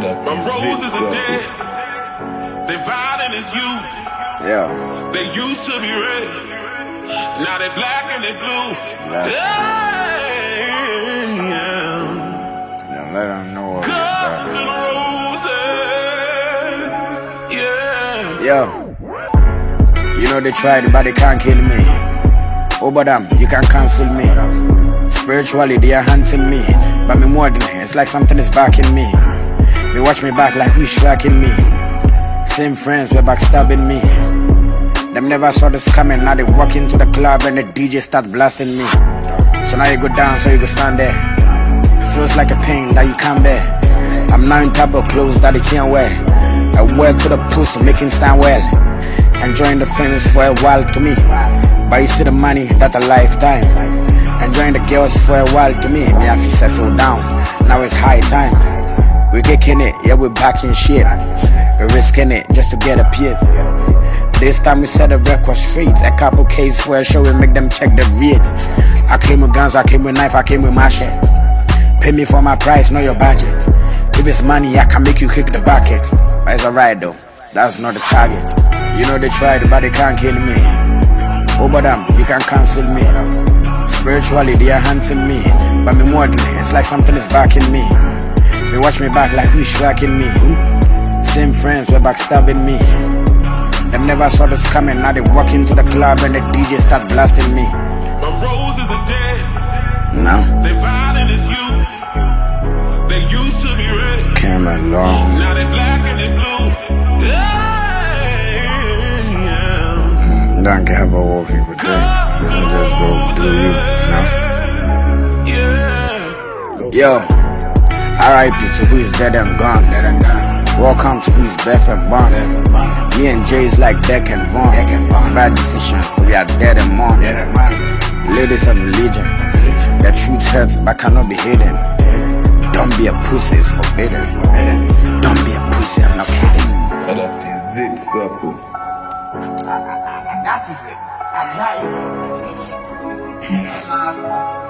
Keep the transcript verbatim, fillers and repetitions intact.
My roses are dead. They violent as you. Yeah. They used to be red. Now they black and they blue. Black. Yeah. Yeah, let them know what Cups we're and roses. Yeah. Yo. You know they tried, but they can't kill me. Over them, you can't cancel me. Spiritually, they are hunting me. But me more than it, it's like something is backing me. They watch me back like who's striking me. Same friends were backstabbing me. Them never saw this coming, now they walk into the club and the D J start blasting me. So now you go down, so you go stand there. Feels like a pain that you can't bear. I'm now in type of clothes that they can't wear. I wear to the pussy, making stand well. Enjoying the feelings for a while to me. But you see the money, that's a lifetime. Enjoying the girls for a while to me. Me have to settle down, now it's high time. We kicking it, yeah we back in shit. We're risking it just to get a pit. This time we set the record straight. A couple K's for a show, we make them check the rate. I came with guns, I came with knife, I came with machetes. Pay me for my price, know your budget. If it's money, I can make you kick the bucket. But it's alright though, that's not the target. You know they tried, but they can't kill me. Over them, you can't cancel me. Spiritually, they are hunting me. But me more than it, it's like something is backing me. They watch me back like who's striking me. Same friends were backstabbing me. Them never saw this coming, now they walk into the club and the D J start blasting me. My roses are dead. No. They violent as you. They used to be red. Came along. Now they black and they blue. Yeah. Don't care about what people think. You just go do you, you know? Yo, R I P to who is dead and gone. Dead and gone. Welcome to who is deaf and born. Me and Jay is like Deck and Vaughn. Bad decisions, so we are dead and gone. Ladies of religion, the truth hurts but cannot be hidden. Don't be a pussy, it's forbidden. Don't be a pussy, I'm not kidding. That is it, circle. That is it. And that is it.